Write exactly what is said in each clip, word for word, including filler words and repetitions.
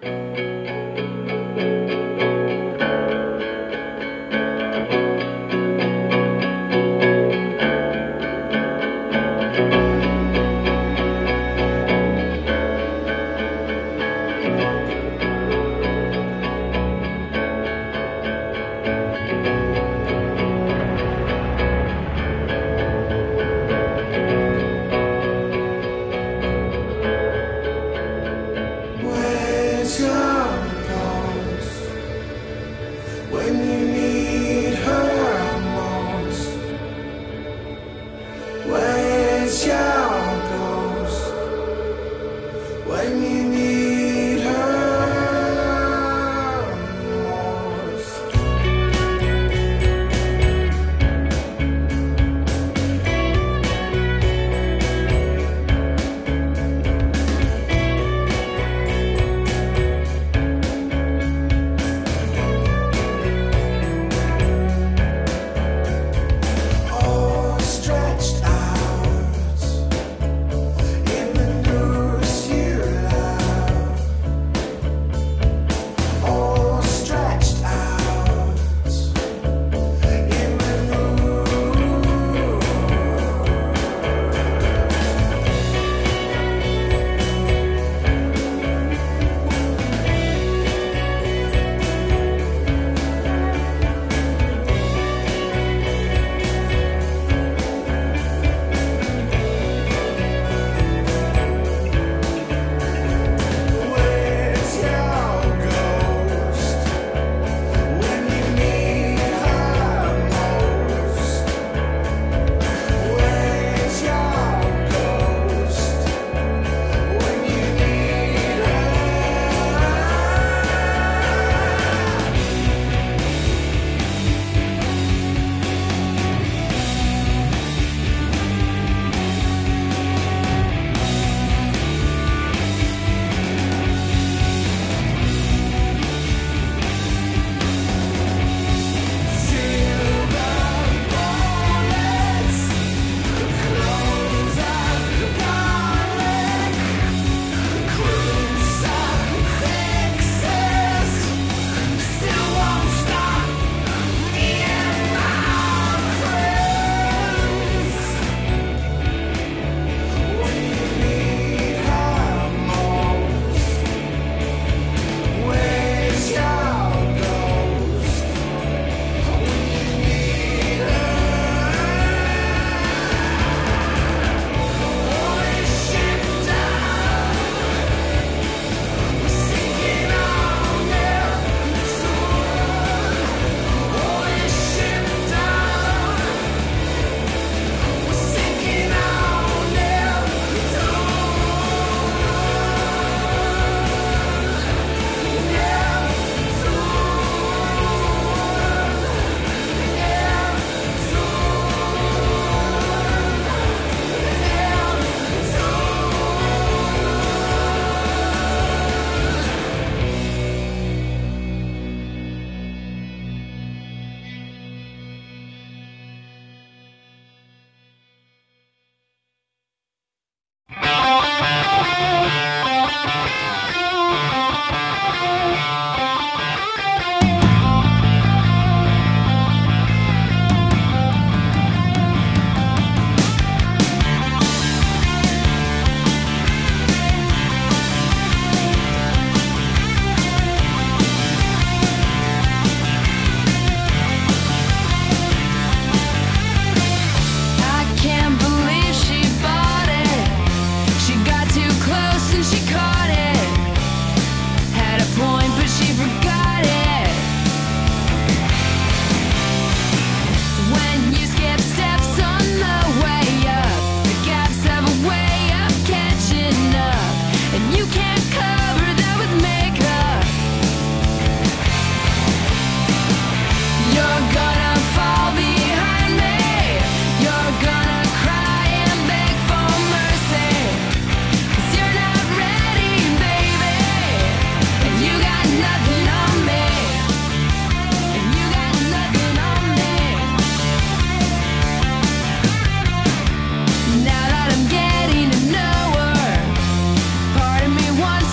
Now that I'm getting to know her, part of me wants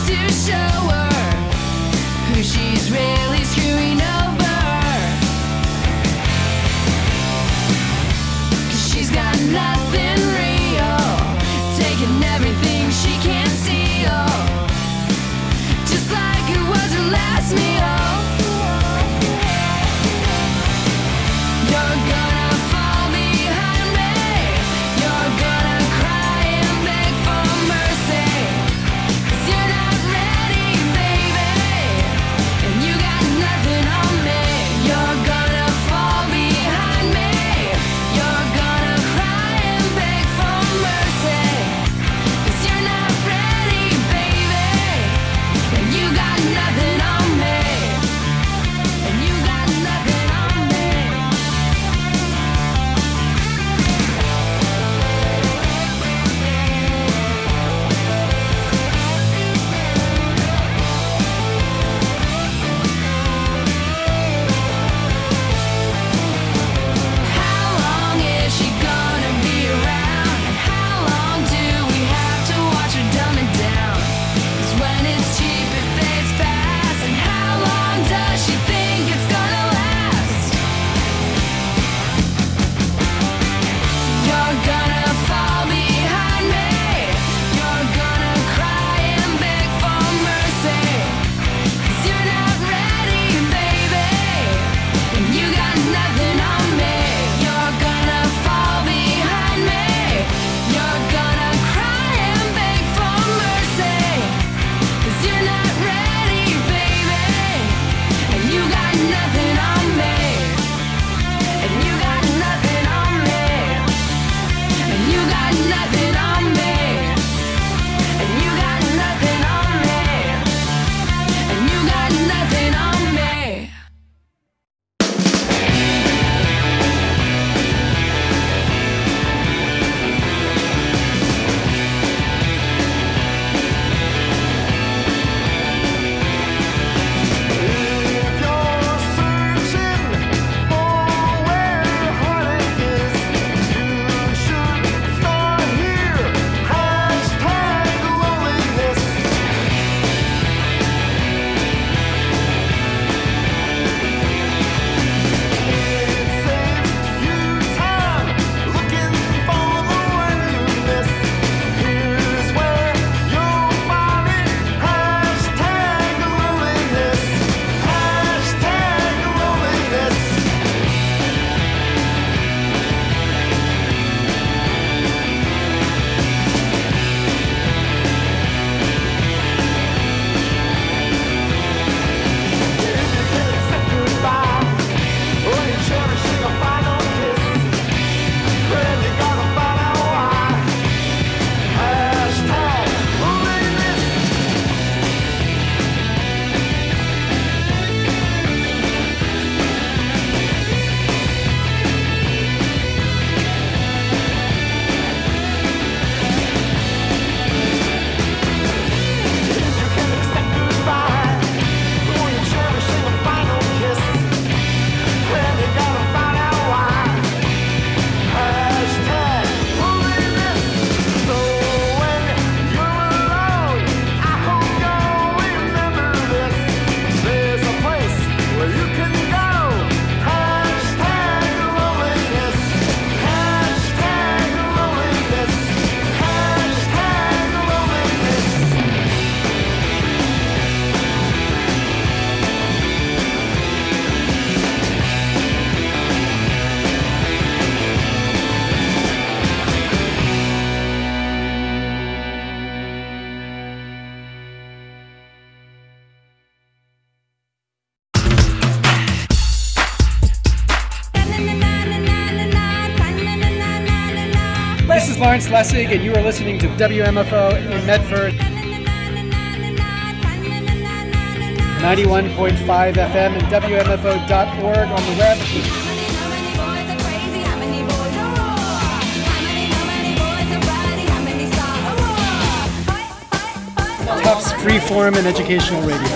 Lawrence Lessig, and you are listening to W M F O in Medford. ninety-one point five F M and W M F O dot org on the web. Tufts Freeform and Educational Radio.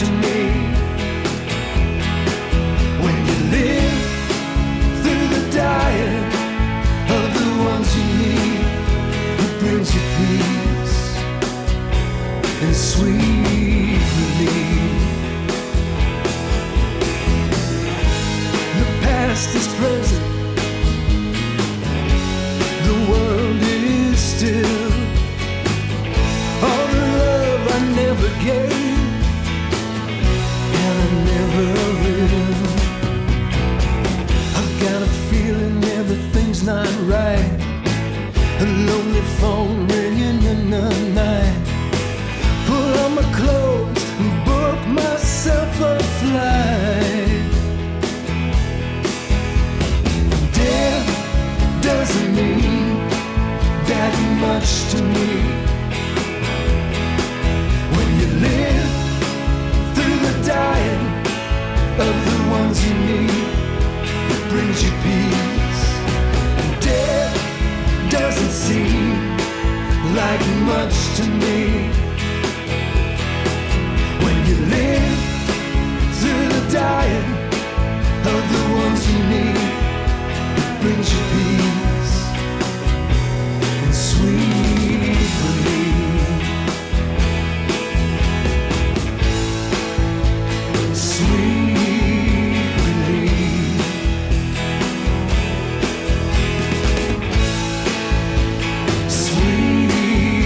Die game, and I never will. I've got a feeling everything's not right. A lonely phone ringing in the night. Pull on my clothes and book myself a flight. Death doesn't mean that much to me. When you live through the dying of the ones you need, it brings you peace. Death doesn't seem like much to me. When you live through the dying of the ones you need, it brings you peace and sweet relief. Sweet relief. Sweet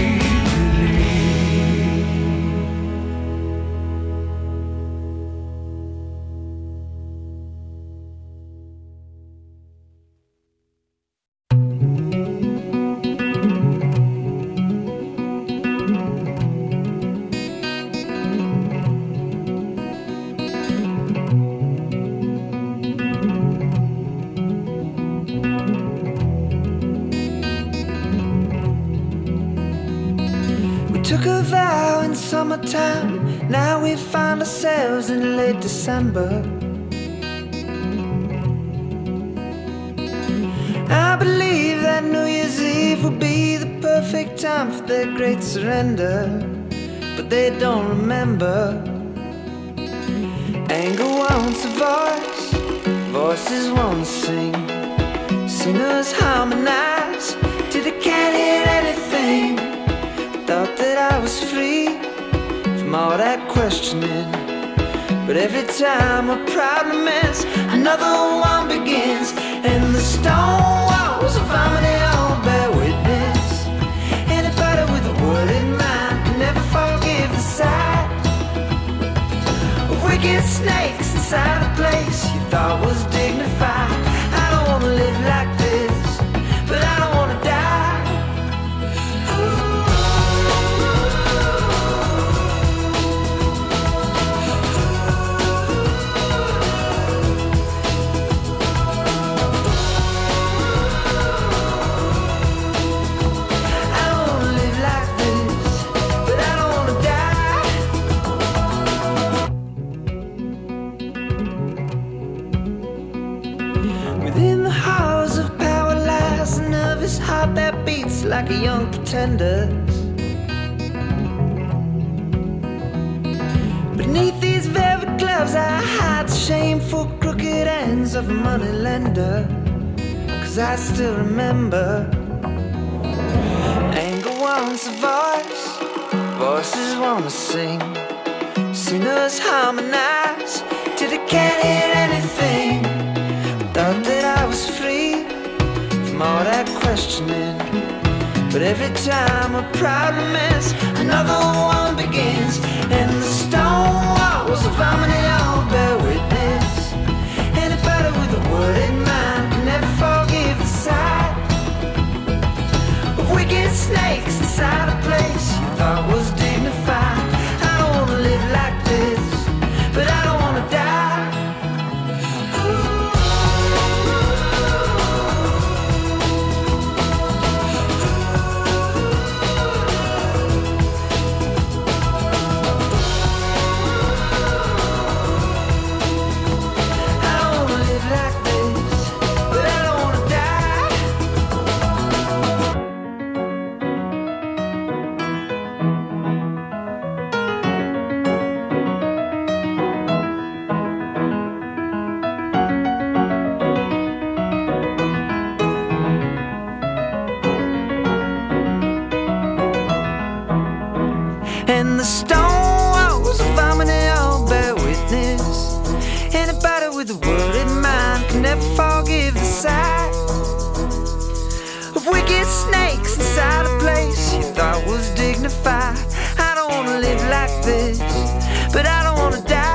took a vow in summertime, now we find ourselves in late December. I believe that New Year's Eve will be the perfect time for their great surrender, but they don't remember. Anger wants a voice, voices want to sing. Singers harmonize till they can't hear anything. Thought that I was free from all that questioning, but every time a problem ends, another one begins. And the stone walls of harmony all bear witness. Anybody with a word in mind can never forgive the sight of wicked snakes inside a place you thought was dignified. I don't wanna live like this, but I don't wanna die. Within the halls of power lies a nervous heart that beats like a young pretender. Beneath these velvet gloves I hide the shameful crooked ends of a money lender. Cause I still remember. Anger wants a voice, voices wanna sing. Singers harmonize till they can't hear anything. Thought that I was free from all that questioning, but every time a problem ends, another one begins. And the stone walls of harmony all bear witness. Anybody with a word in mind can never forgive the sight of wicked snakes inside a place you thought was dignified. I don't wanna live like this, but I don't wanna die. And the stone walls of harmony all bear witness. Anybody with a word in mind can never forgive the sight of wicked snakes inside a place you thought was dignified. I don't wanna live like this, but I don't wanna die.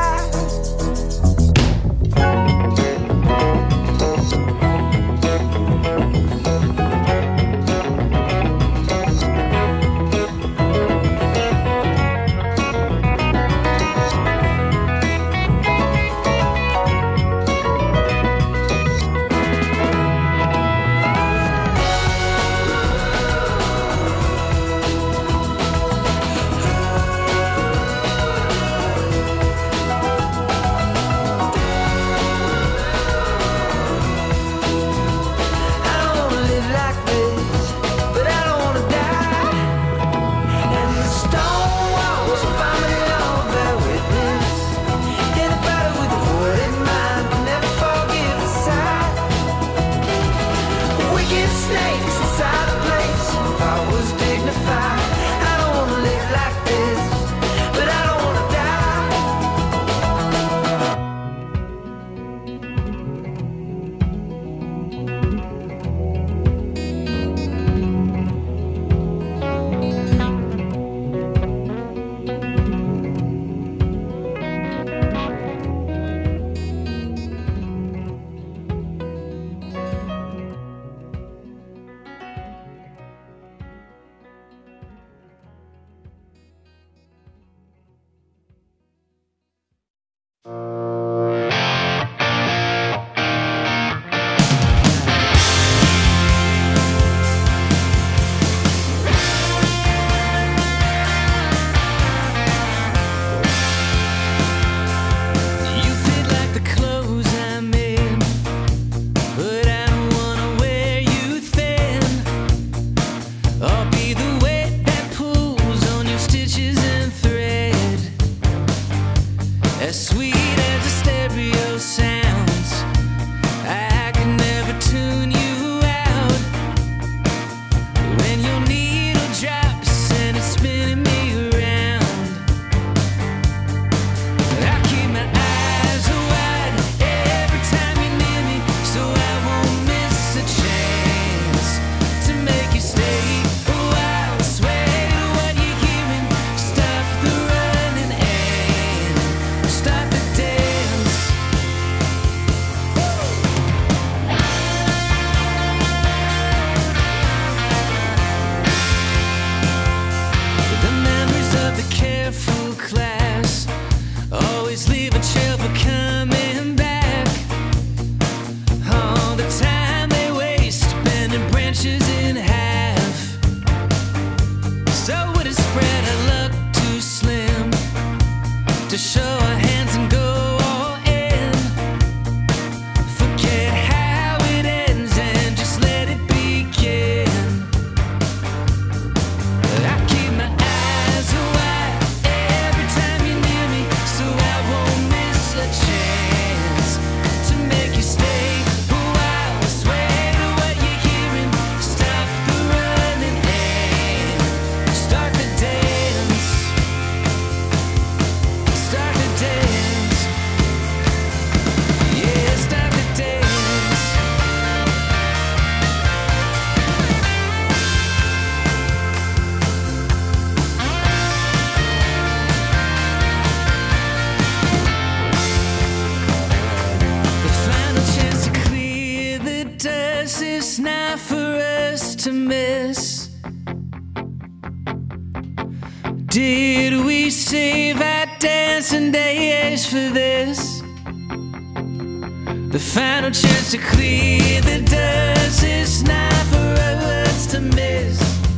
Did we save our dancing days for this? The final chance to clear the dust is not for us to miss.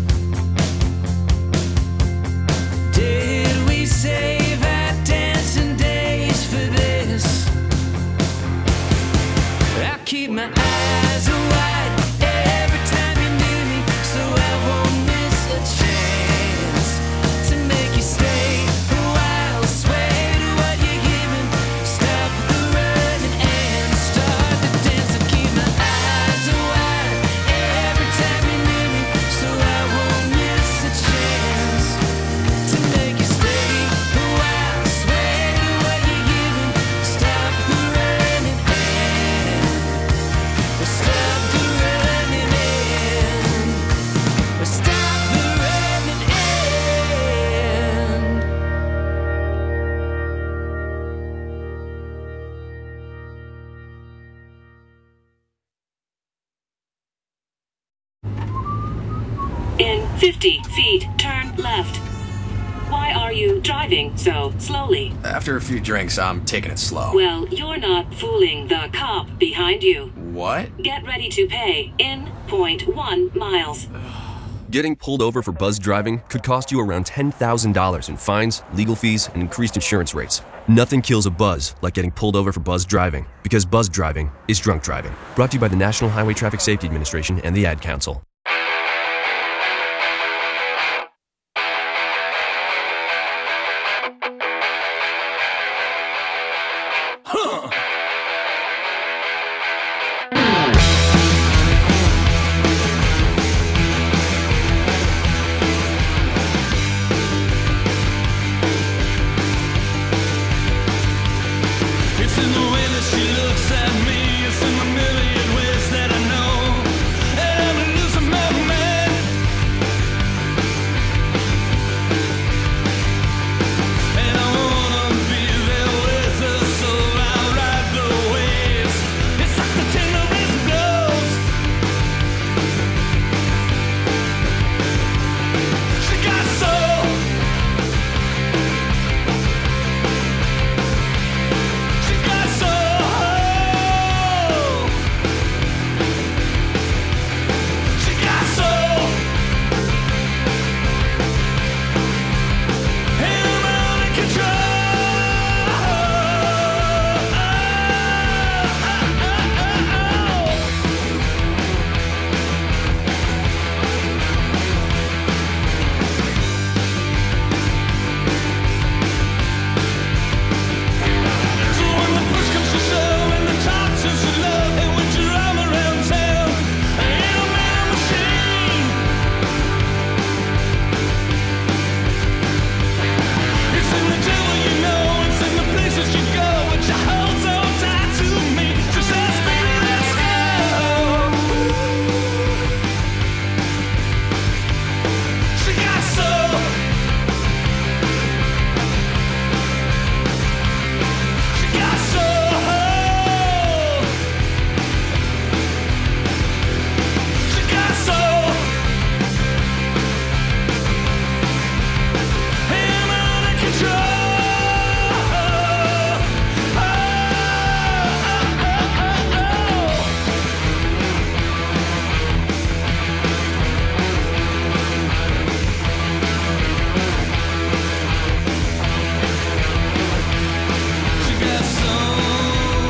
Did we save our dancing days for this? I keep my eyes wide every time you're near me, so I won't miss a chance to make you stay a while. Sway to what you're giving, stop the running and start the dance. I keep my eyes wide fifty feet, turn left. Why are you driving so slowly? After a few drinks, I'm taking it slow. Well, you're not fooling the cop behind you. What? Get ready to pay in point one miles. Getting pulled over for buzz driving could cost you around ten thousand dollars in fines, legal fees, and increased insurance rates. Nothing kills a buzz like getting pulled over for buzz driving, because buzz driving is drunk driving. Brought to you by the National Highway Traffic Safety Administration and the Ad Council. It's in the way that she looks at me. It's in the million ways that I know. And I'm losing my mind. And I wanna be there with her, so I ride the waves. It's like the tenderest blows. She got soul. She got soul. She got soul. And I'm out of control. So when the push comes to shove and the talk turns to love, and when you roam around town, I ain't a man machine. It's in the devil you know, it's in the places you go, but you hold so tight to me. Just ask me, let's go. She got soul. She got soul. She got soul. I'm out of control. She got soul.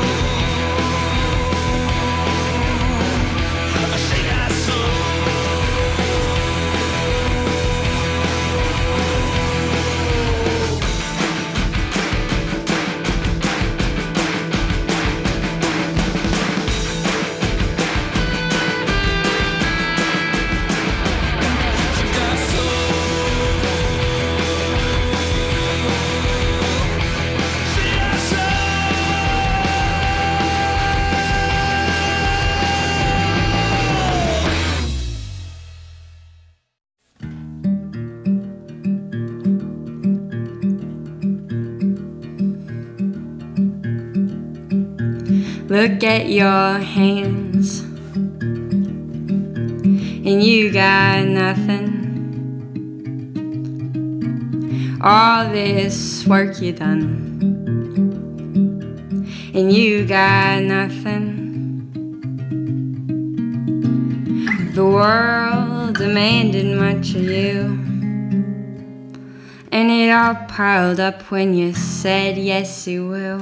She got soul. She got soul. She got soul. Look at your hands, and you got nothing. All this work you done, and you got nothing. The world demanded much of you, and it all piled up when you said yes you will.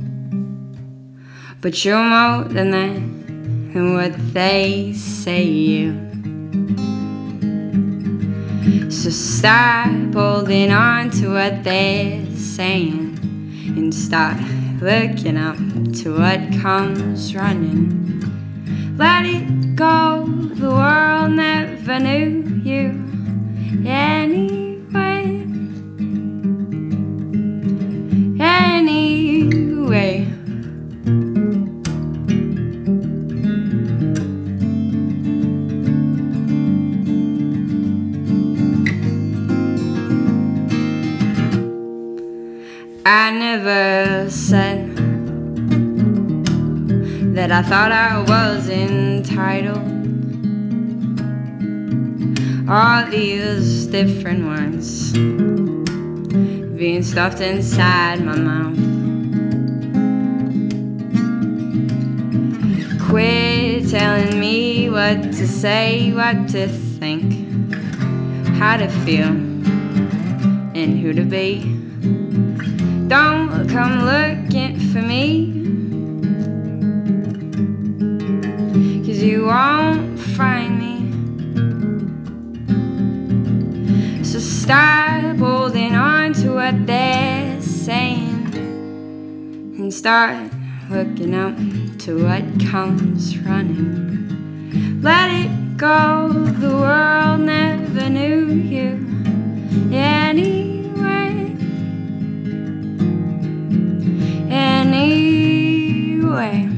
But you're more than that, and what they say you. So stop holding on to what they're saying, and start looking up to what comes running. Let it go, the world never knew you anyway. Anyway. I never said that I thought I was entitled. all these different ones being stuffed inside my mouth. Quit telling me what to say, what to think, how to feel, and who to be. Don't come looking for me, 'cause you won't find me. So stop holding on to what they're saying and start looking up to what comes running. Let it go, the world never knew you anyway. Anyway.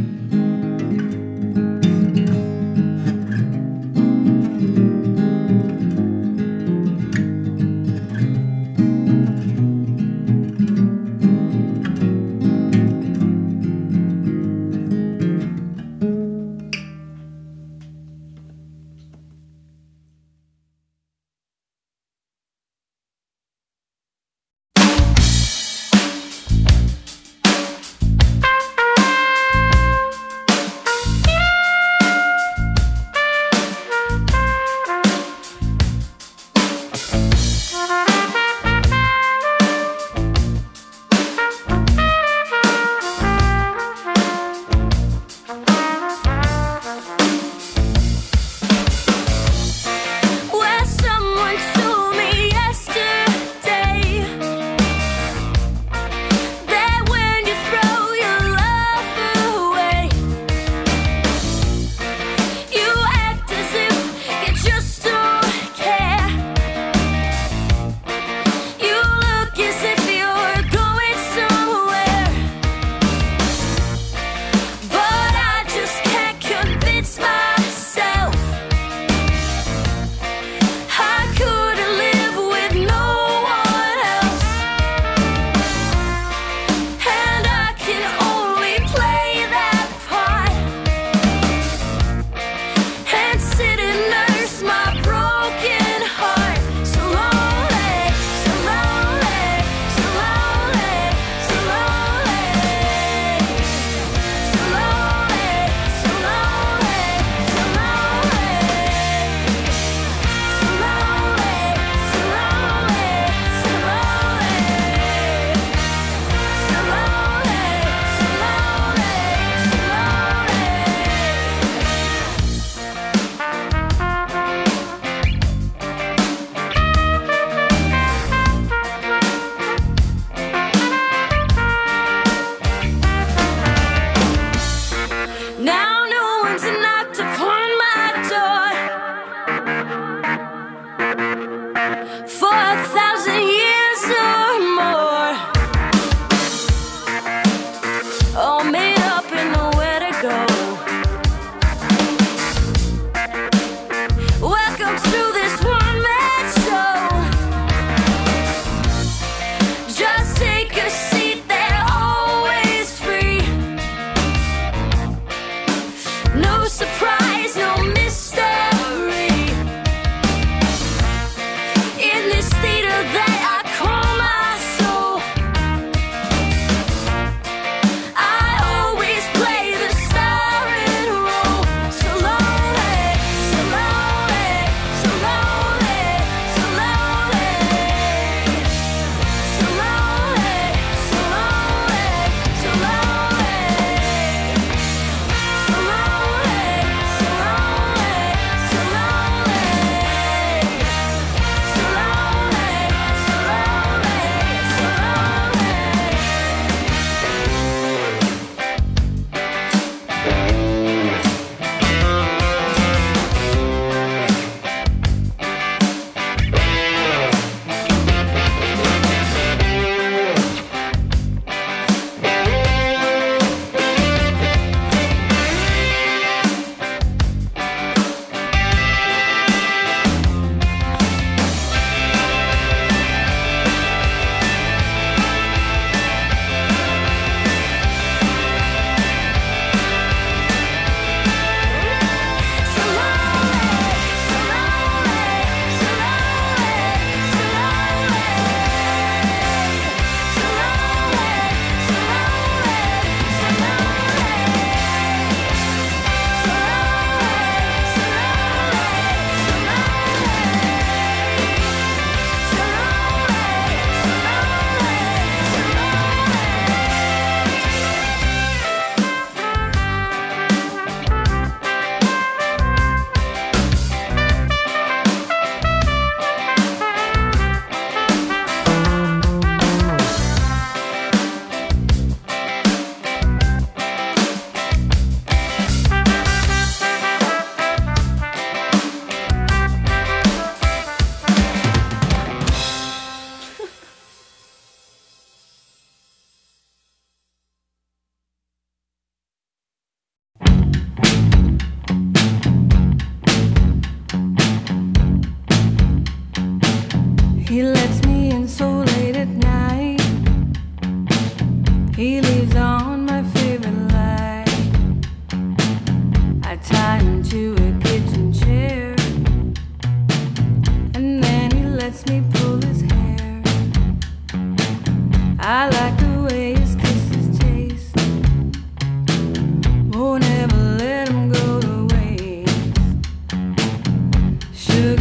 So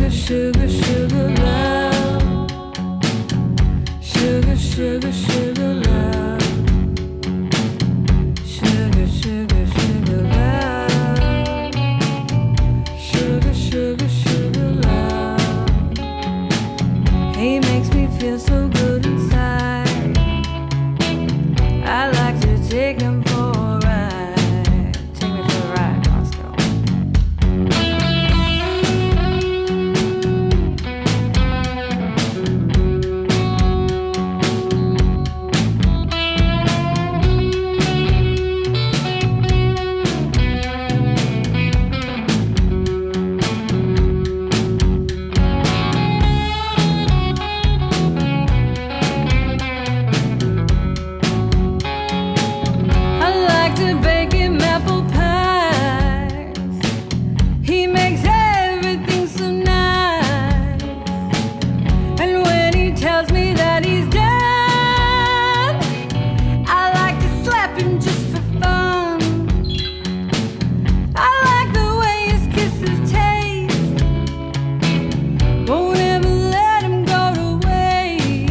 Sugar, sugar, sugar love. Sugar, sugar, sugar love. Sugar, sugar, sugar love. Sugar, sugar, sugar love. He makes me feel so good inside. I like to take him for a ride. Take me for a ride, Roscoe. I like to bake him apple pies. He makes everything so nice. And when he tells me that he's done, I like to slap him just for fun. I like the way his kisses taste. Won't ever let him go to waste.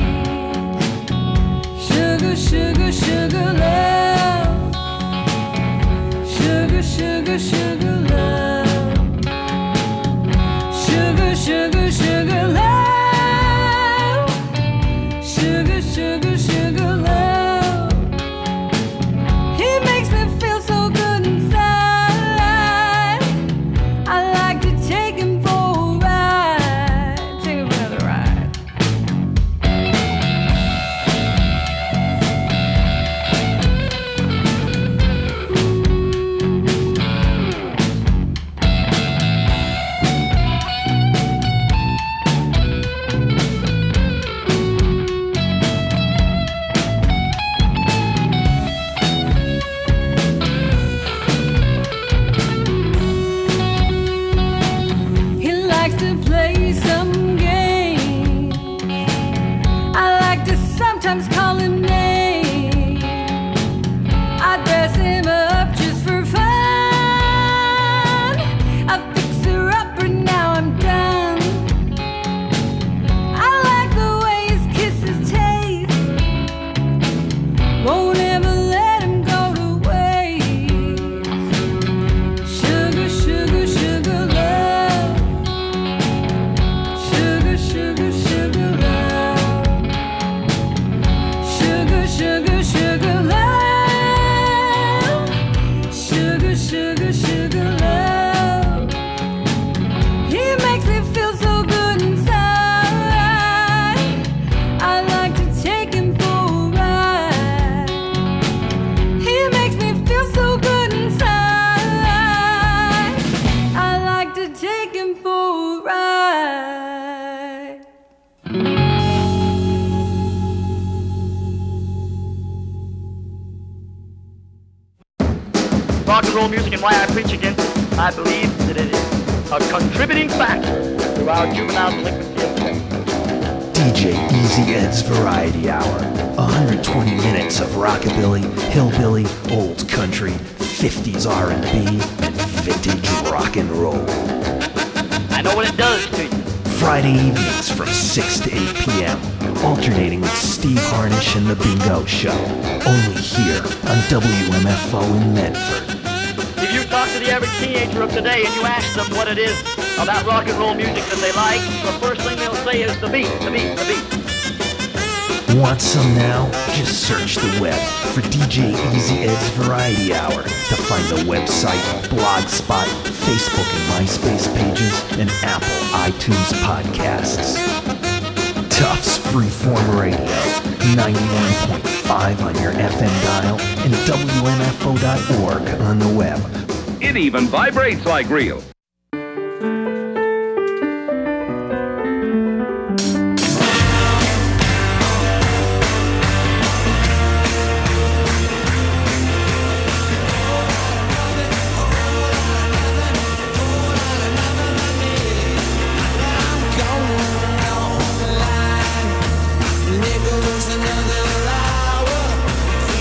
Sugar, sugar, sugar love. Sugar, sugar, sugar love. Sugar, sugar, sugar love. Sugar, sugar, sugar love. He makes me feel so good inside. I like to take him for a ride. Take him for another ride. He likes to play some games. I like to sometimes call him names. I dress him up just for fun. I fix her up and now I'm done. I like the way his kisses taste. Won't ever let him go to waste. Sugar, sugar, sugar love. Sugar, sugar, sugar love. Sugar, sugar, sugar love. Sugar, sugar, sugar love. He makes me feel so good inside. I like to take him for a ride. He makes me feel so good inside. I like to take him for a ride. Rock and roll music and why I preach against it. I believe that it is a contributing factor to our juvenile delinquency epidemic. D J Easy Ed's Variety Hour. one hundred twenty minutes of rockabilly, hillbilly, old country, fifties R and B, and vintage rock and roll. I know what it does to you. Friday evenings from six to eight p.m. Alternating with Steve Harnish and The Bingo Show. Only here on W M F O in Medford. If you talk to the average teenager of today and you ask them what it is about rock and roll music that they like, the first thing they'll say is the beat, the beat, the beat. Want some now? Just search the web for D J Easy Ed's Variety Hour to find the website, Blogspot, Facebook and MySpace pages, and Apple iTunes podcasts. Tufts Freeform Radio, ninety-one point five on your F M dial and W M F O dot org on the web. It even vibrates like real.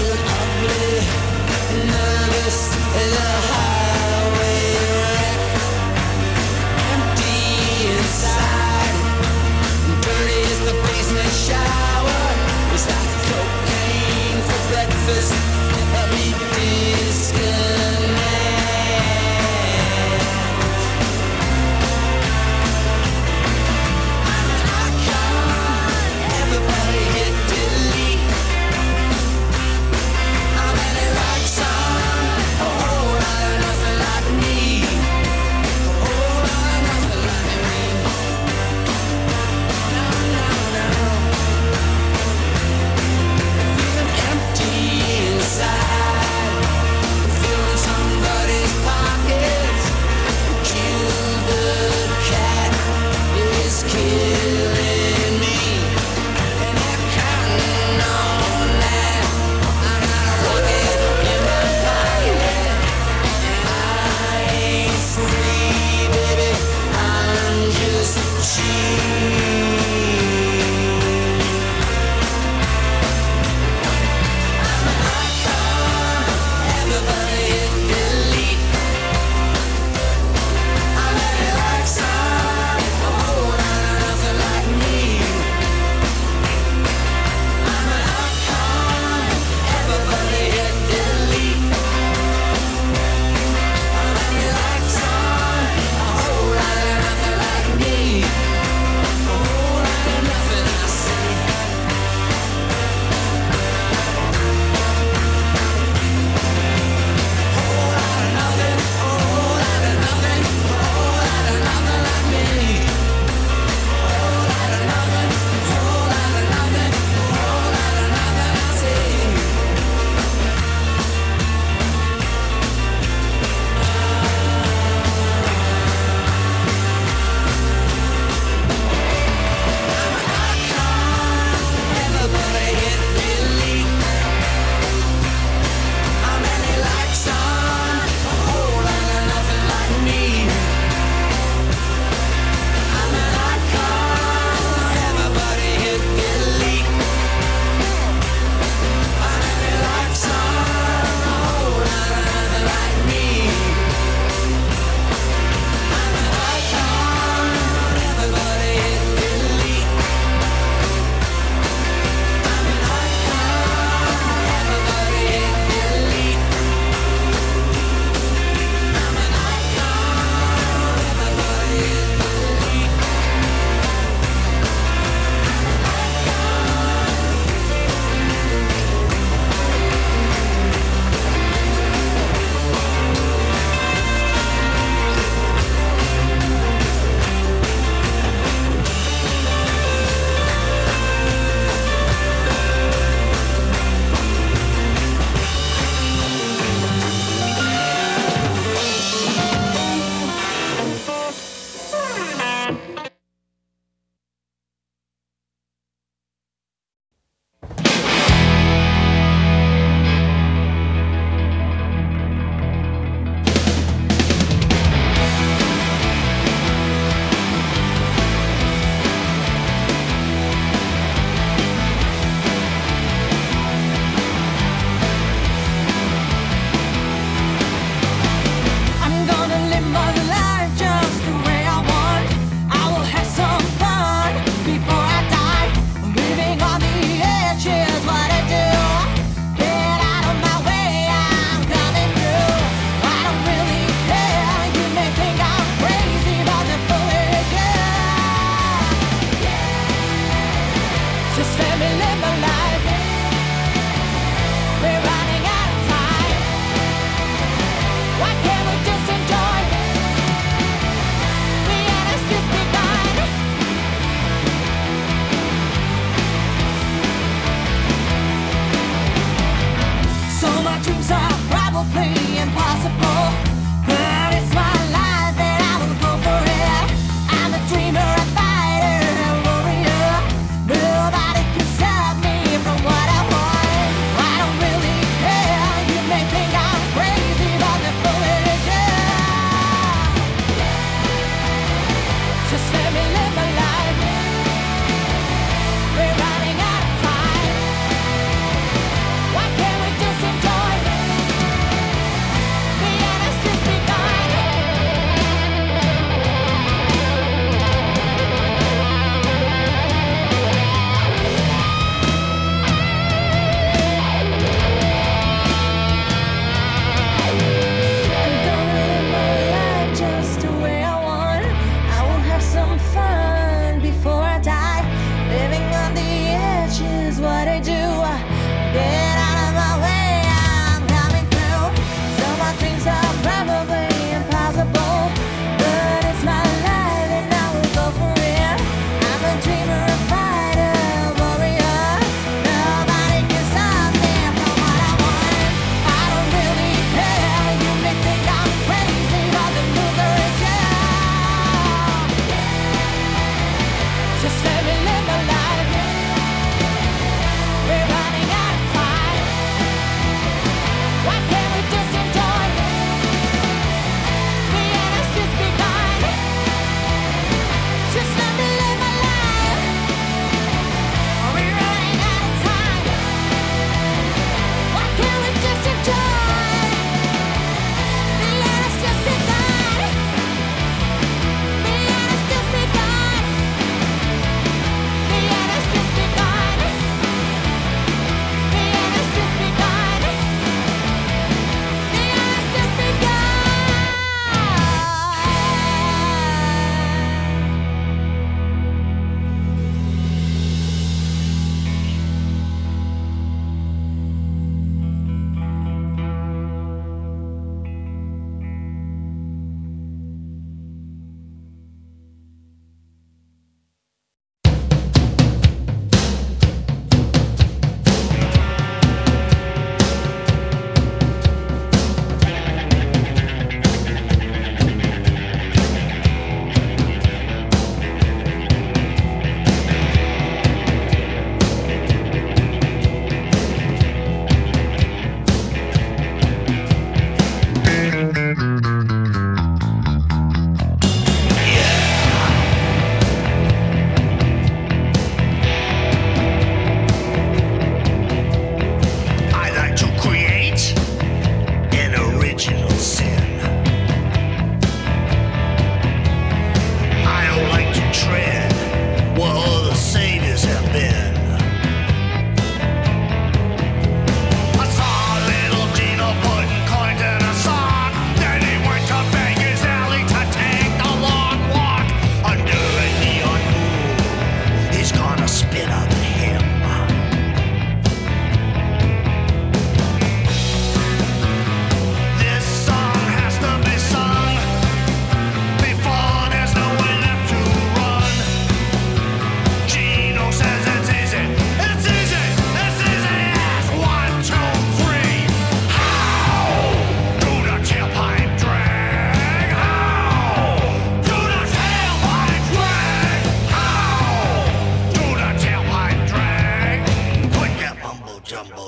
Nervous as a highway wreck.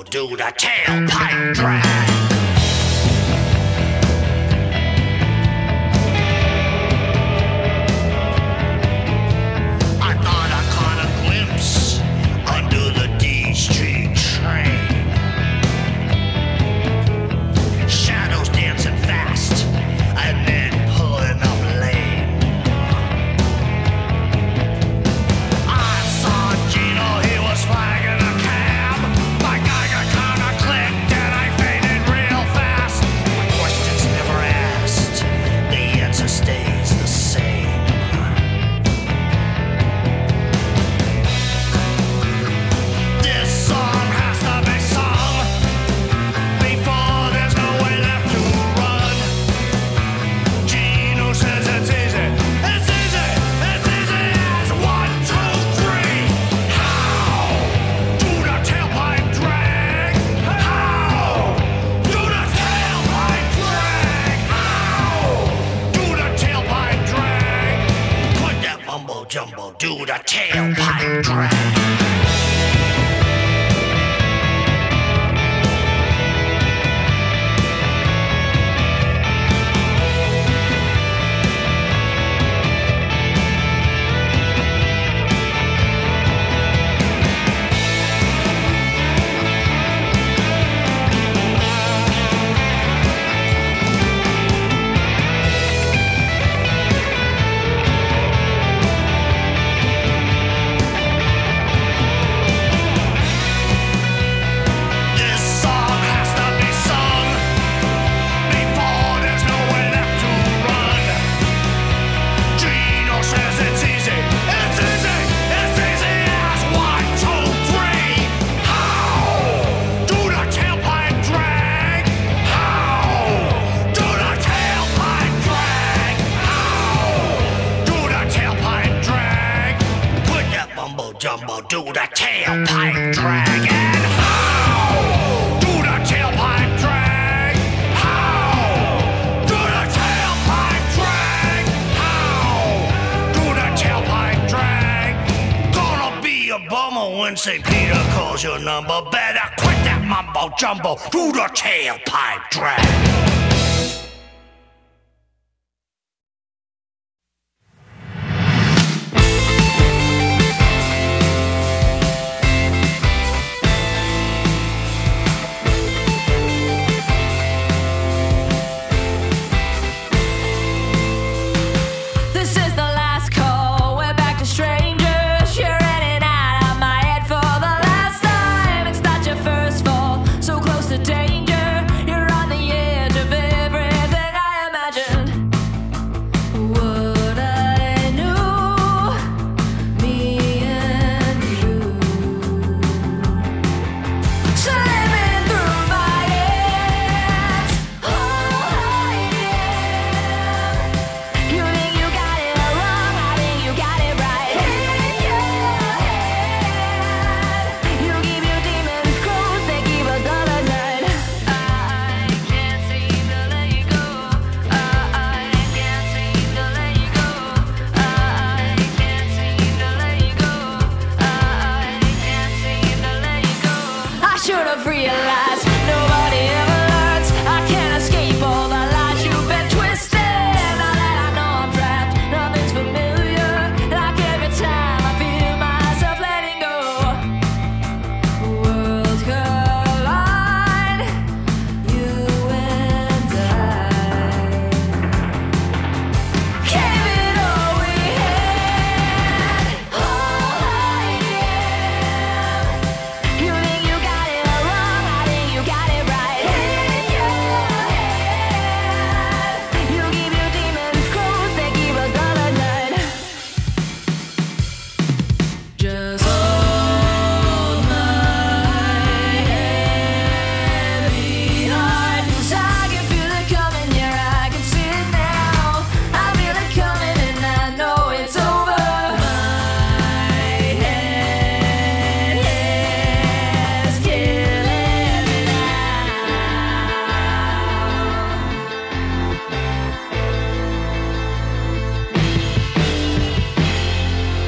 do the tailpipe drag. I thought I caught a glimpse under the D Street train. Shadows dancing fast and then pulling up lane. I saw Gino, he was flagging a cab. My Geiger counter clicked and I faded real fast. My questions never asked, the answer stays the same. This song has to be sung before there's no way left to run. Gino says it's easy, it's easy, it's easy as one, two, three. How do the tailpipe drag? How do the tailpipe drag? How do the tailpipe drag? Put that mumbo jumbo, do the tailpipe drag. This song has to be sung before there's no way left to run. Gino says it's easy, it's easy, it's easy as one, two, three. How do the tailpipe drag? How do the tailpipe drag? How do the tailpipe drag? Put that mumbo jumbo, do the tailpipe drag. And how do the tailpipe drag? How do the tailpipe drag? How do the tailpipe drag? Gonna be a bummer when Saint Peter calls your number. Better quit that mumbo jumbo, do the tailpipe drag.